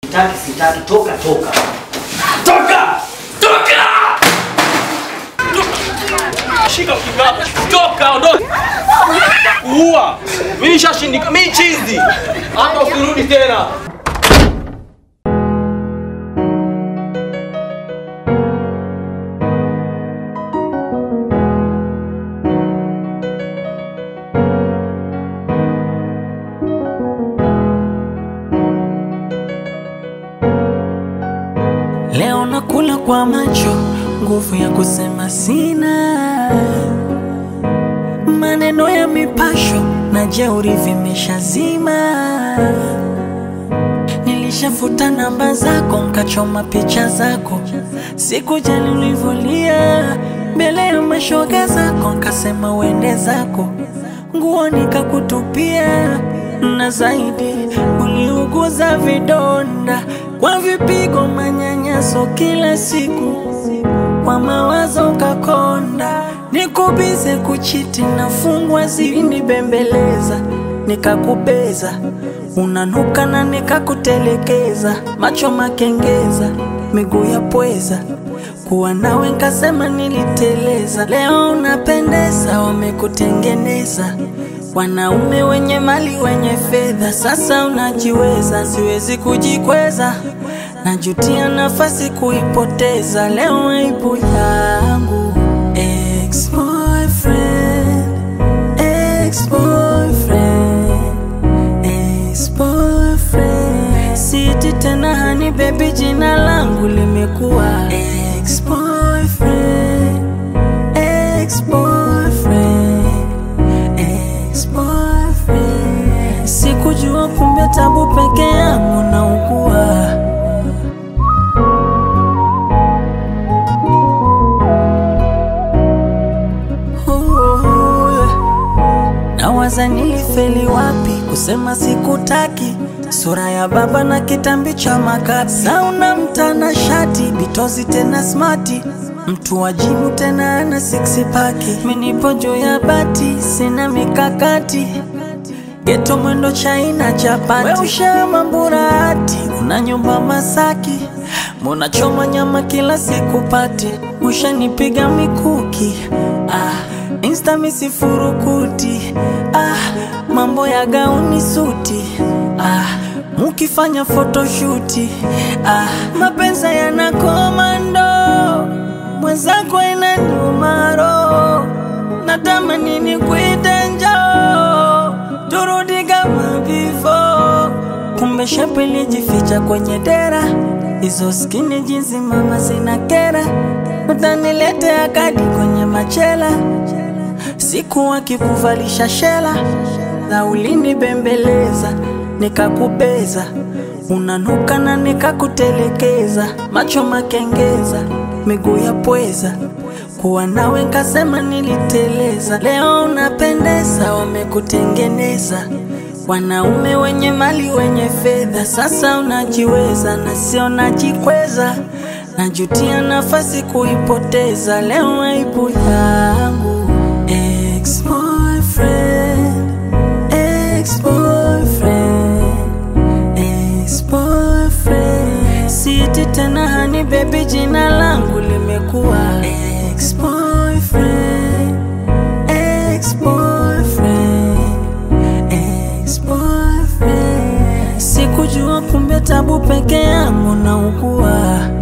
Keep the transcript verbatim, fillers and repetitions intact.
Sitaki, sitaki, toka, toka. Toka! Toka! Shika kibaba. Toka, ondoka. Uwa. Mimi nishashindika, mimi chizi. Hata usirudi tena. Leo nakula kwa macho, nguvu ya kusema sina. Maneno ya mipasho na jeuri vimeshazima. Nilishafuta namba zako, nkachoma picha zako. Sikujali ulivolia mbele ya mashoga zako, nkasema uende zako. Nguo nikakutupia, na zaidi uliuguza vidonda kwa vipigo, manyanyaso kila siku. Kwa mawazo ukakonda, nikubize kuchiti na fungwa zini bembeleza. Nikakubeza, unanuka na nikakutelekeza. Macho makengeza, miguu ya pweza, kuwa nawe nkasema niliteleza. Leo unapendeza, wamekutengeneza wanaume wenye mali wenye fedha. Sasa unajiweza, siwezi kujikweza. Najutia nafasi kuipoteza. Leo aibu yangu. Ex-boyfriend, ex-boyfriend, ex-boyfriend. Siti tena hani baby, jina langu limekuwa ex-boyfriend, ex-boyfriend, ex-boyfriend. Sikujua kumbe tabu peke yangu naugua. Nawaza nilifeli wapi kusema sikutaki. Sura ya baba na kitambi cha makapi. Sauna mtana shati, bitozi tena smarti. Mtu wa jimu tena ana six pack. Minipo juu ya bati, sina mikakati. Geto mwendo China chapati. We ushama mburati, una nyumba Masaki. Muna choma nyama kila siku pati. Ushanipiga mikuki, ah, Insta misifurukuti, ah, mambo ya gauni suti, ah, mukifanya photoshooti, ah, mapenza yana komando. Mwenzako ina nyumaro, natamani nikuite njoo, turudi kama before. Kumbe shepu ilijificha kwenye dera. Hizo skinny jeans mama zina kera. Utaniletea kadi kwenye machela. Siku wakikuvalisha shela. Na ulini bembeleza, nikakubeza. Unanuka na nikakutelekeza. Macho makengeza, miguu ya pweza, kuwa nawe nkasema niliteleza. Leo unapendeza, wamekutengeneza wanaume wenye mali wenye fedha. Sasa unajiweza na sio najikweza. Najutia nafasi kuipoteza. Leo aibu yangu. Ex-boyfriend, ex-boyfriend, ex-boyfriend. Siti tena hani baby, jina langu limekuwa ex-boyfriend, ex-boyfriend, ex-boyfriend. Sikujua kumbe tabu peke yangu naugua.